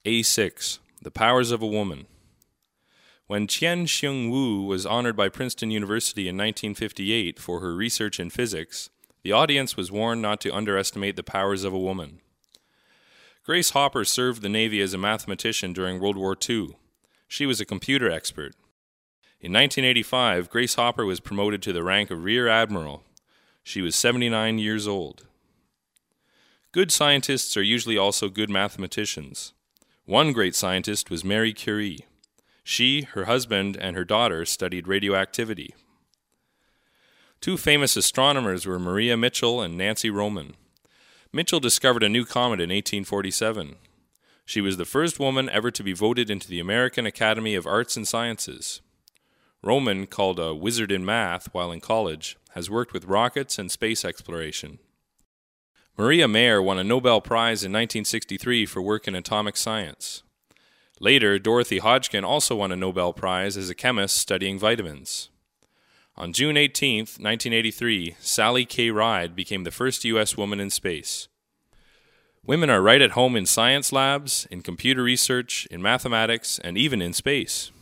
A6. The Powers of a Woman. When Chien-Shiung Wu was honored by Princeton University in 1958 for her research in physics, the audience was warned not to underestimate the powers of a woman. Grace Hopper served the Navy as a mathematician during World War II. She was a computer expert. In 1985, Grace Hopper was promoted to the rank of Rear Admiral. She was 79 years old. Good scientists are usually also good mathematicians. One great scientist was Marie Curie. She, her husband, and her daughter studied radioactivity. Two famous astronomers were Maria Mitchell and Nancy Roman. Mitchell discovered a new comet in 1847. She was the first woman ever to be voted into the American Academy of Arts and Sciences. Roman, called a wizard in math while in college, has worked with rockets and space exploration. Maria Mayer won a Nobel Prize in 1963 for work in atomic science. Later, Dorothy Hodgkin also won a Nobel Prize as a chemist studying vitamins. On June 18, 1983, Sally K. Ride became the first U.S. woman in space. Women are right at home in science labs, in computer research, in mathematics, and even in space.